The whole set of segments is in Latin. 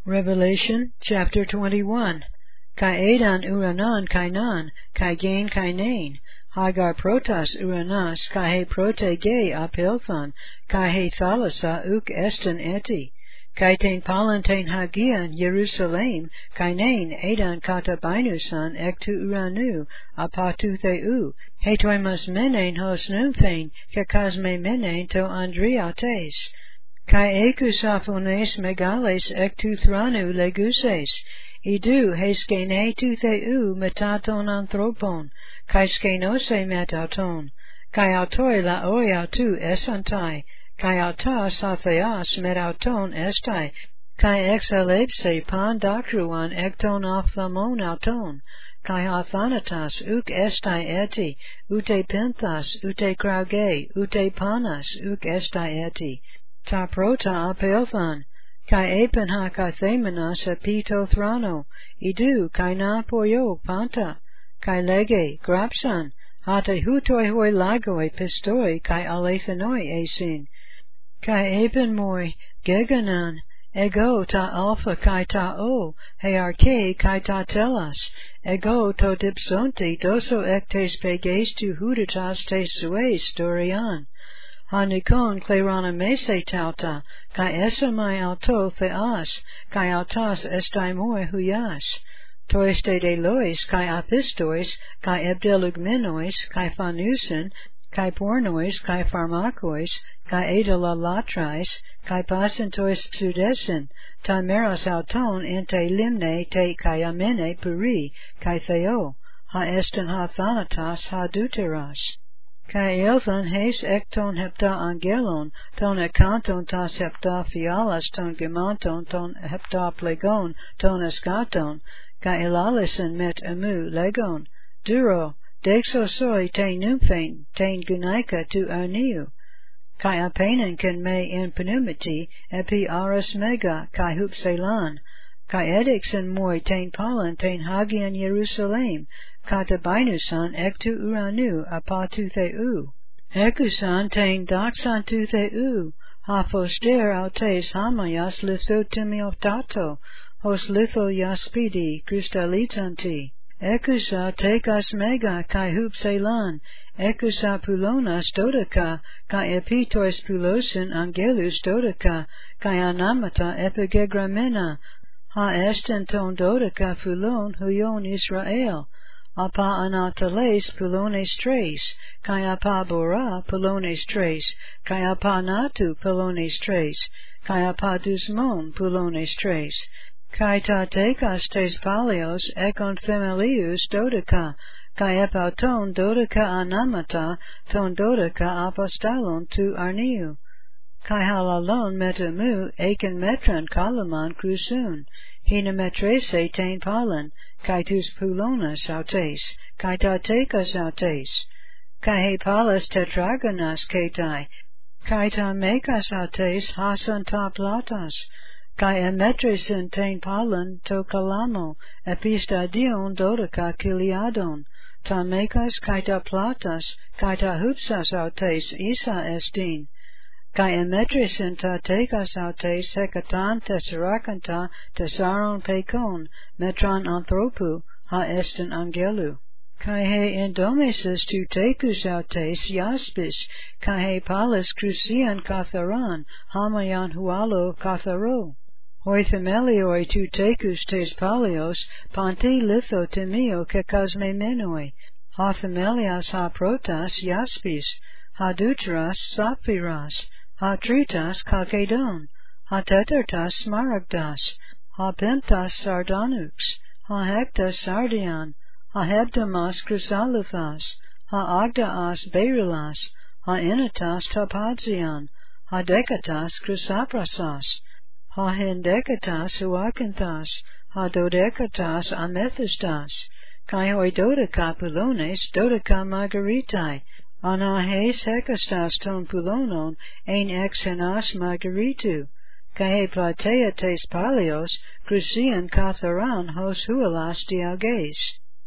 Revelation chapter 21. Kai edan uranan kainan, kai gain kainain, Hagar protas uranas, kai he prote ge apelthan, kai he thalassa uk estin eti, kai ten palantain hagian Jerusalem, kainain edan kata bainusan ektu uranu, apatu theu, he toimas menain hos numphain, kakasme menain to andriates. Kai ekusaphones megales ektu thranu leguses, idu heskene tu theu metaton anthropon, kai skenose metaton, kai autoi laoi autu esantai, kai auta satheas metauton estai, kai exalepse pan doctruan ekton ophthalmon auton, kai athanatas uk estai eti, ute penthas, ute krauge, ute panas uk estai eti, ta prota apelthan, kai epen ha kathemenas epito thrano, idu kai na poyo panta, kai lege grapsan, hate hutoi hoi lagoi pistoi kai alethanoi esin, kai epen moi geganan, ego ta alpha kai ta o, hearche kai ta telas, ego to dipsonti doso ectes pegestu huditas te sues storian, Hanikon klerana mese tauta, kai esamai auto theas, kai autas estai moi huyas, toeste de lois, kai apistois, kai ebdelugmenois, kai phanusen, kai pornois, kai pharmakois, kai edalalatrais, kai pasentois pseudesen, tameras auton ente limne te kai amene puri, kai theo, ha estin ha thanatas ha deuteras. Kai elthan heis ekton hepta angelon, ton ekanton tas hepta fialas ton gemanton ton hepta plegon ton eskaton, kai elalisen met emu legon, duro, dexosoi te nymphain, ten gunaika tu arniu, kai apenin ken me in pneumati, epi aras mega, kai hupselan, kai edixen moi ten palan ten hagian Jerusalem, kata bainusan ektu uranu apatu theu. Ekusan ten doxan tu theu, hafoster autes hamayas lithotimiotato, hos litho yaspidi kristalitanti. Ekusa tekas mega kai hupselan, ekusa pulonas dodeka, kai epitois pulosin angelus dodeka, kai anamata epigegramena, ha estenton dodeka pulon huyon Israel. Apa anatales pulones tres, kai apa bora pulones tres, kai apa natu pulones tres, kai apa dusmon pulones tres, kai ta tekas tes palios ekon themelius dodeka, kai epauton dodeka anamata, ton dodeka apostolon tu arniu, kai halalon metamu eken metran kalaman crusun, hina metrese ten palan, kai tus pulonas autes, kai ta tekas autes, kai he palas tetragonas ketai, kai ta mekas autes hasan ta platas, kai emetresen ten palan to kalamo, epistadion dodeka kiliadon, ta mekas kai ta platas, kai ta hupsas autes isa estin, kai emetresen ta tekas autes hekatan tesserakanta tessaron pekon, metron anthropu, ha estin angelu. Kai he endomesis tu tekus autes jaspis, kai he palas crucian katharan, hamayan hualo katharo. Hoi themelioi tu tekus tes palios, panti litho timio kekasme menoi, ha themelias ha protas jaspis, ha deuteras saphiras, ha tritas kalkedon, ha tetertas smaragdas, ha pentas sardonyx, ha hectas sardian, ha hebdamas chrysalithas, ha agdaas berylas, ha enitas topazian, ha decatas chrysaprasas, ha hendecatas huacanthas, ha dodecatas amethystas, kai hoi dodeca pulones dodeca margaritai, anahes hekastas ton pulonon ein exenas margaritu, kai he platea tes palios crucian katharan hos huilas diages.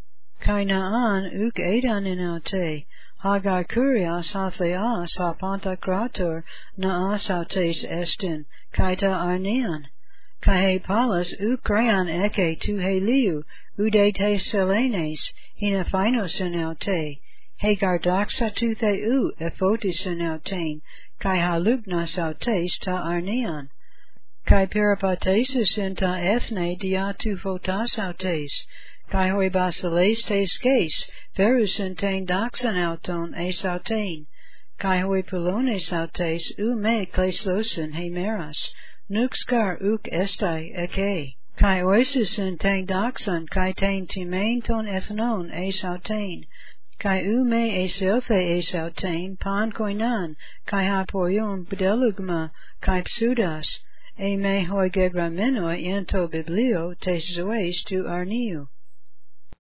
Kai naan uk edan inaute, Hagar kurias ha theas ha pantakrator naas autes estin, kai ta arnean, kai he palas u creon eke tu he liu, ude te selenes, hina phinos in te, Hagar doxa tu the u, ephotis in tain, kai halugnas autes ta arneon, kai peripatesis in ta ethne dia tu photas autes, kai hoi basiles te skes, verus in tain doxan auton es autain, kai hoi pulones autes u me kleslosin he meras, nuxcar uk estai eke, kai oisis in tain doxan, kai tain timain ton ethnon es autain, kai u me eselthe es autain, pan koinan, kai ha poion bdelugma, kai pseudas, e me hoi gegramenoi ento biblio tes zoes tu arniu.